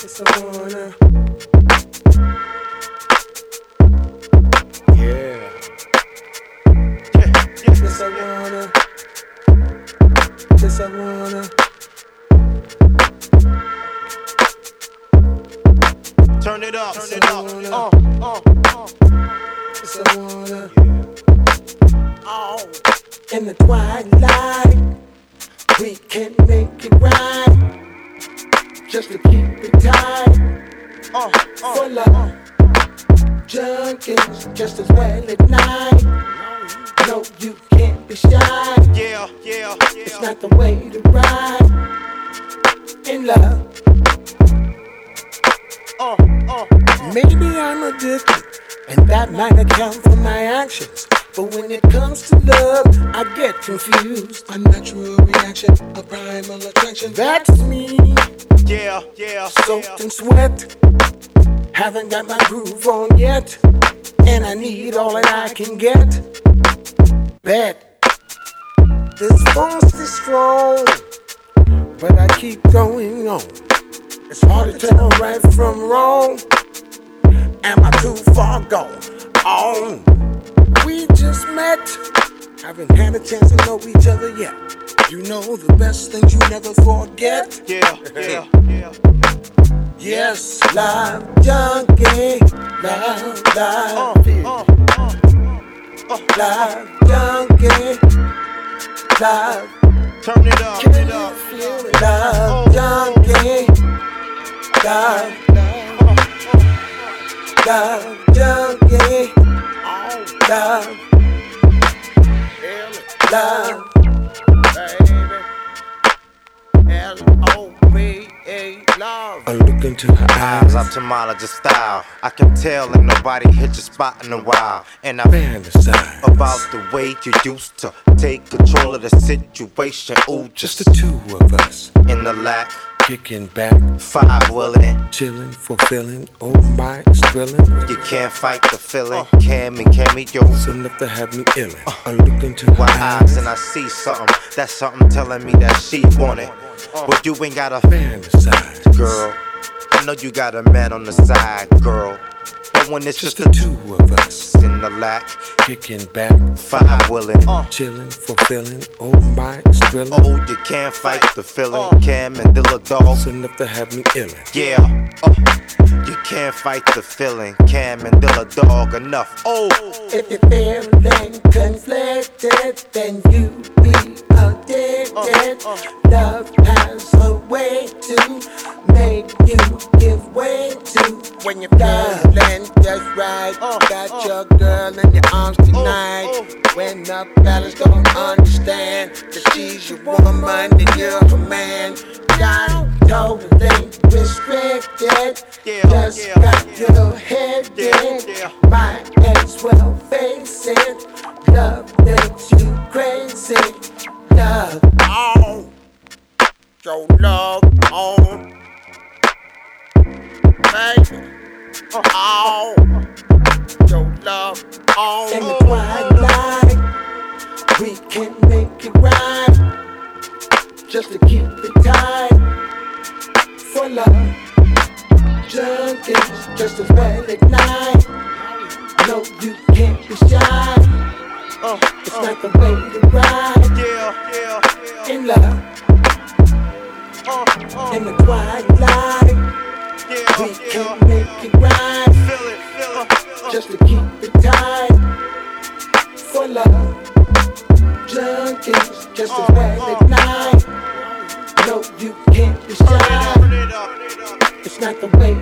Yes, I wanna. Yeah. Yes, I wanna. Yes, I wanna. Turn it up, Yes, I wanna. Yes, I wanna. Oh. In the twilight, we can make it right. Just to keep it tight. For love, junkies just as well at night. No, you can't be shy. Yeah. It's not the way to ride in love. Maybe I'm addicted, and that might account for my actions. But when it comes to love, I get confused. A natural reaction, a primal attraction. That's me. Yeah. Soaked in sweat. Haven't got my groove on yet. And I need all that I can get. Bet. This force is strong, but I keep going on. It's hard to tell right from wrong. Am I too far gone? On. We just met. Haven't had a chance to know each other yet. You know the best things you never forget. Yeah. Yes, love junkie, love, love junkie, love. Turn it up. Can you feel it? Love junkie, love, love junkie, love, love. I look into her eyes. Ophthalmologist style. I can tell ain't nobody hit your spot in a while. And I Fantasize about the way you used to take control of the situation. Ooh, just the two of us in the lap, kicking back, five willing, chilling, fulfilling. Oh my, it's thrilling. You can't fight the feeling. Cameo. It's enough to have me illin'. I look into her eyes and I see something. That's something telling me that she want it. But you ain't got a fantasize, girl. I know you got a man on the side, girl. But when it's just the two of us in the lack, kicking back, five willing, chilling, fulfilling. Oh my, it's thrilling. Oh, you can't fight the feeling. Cam and Dilla Dog. It's enough to have me illin'. Yeah. You can't fight the feeling. Cam and Dilla Dog enough. Oh. If you're feeling conflicted, then you be addicted. Love has a way to make you give way to. When you're feeling just right, got your girl in your arms tonight. When the fellas don't understand that she's your woman and you're her man. Not totally restricted. Just got your head in. Might as well face it. Love makes you crazy. Love on. Your love on. Baby. Oh. Your love on. In the twilight, we can make it right. Just to keep it tight. For love, junkies just as well at night. No, you can't be shy. It's not the way to ride. In love, in the twilight, we can make it right. Just to keep it tight. For love, junkies just as well at night. No, you can't be shy. It's not the way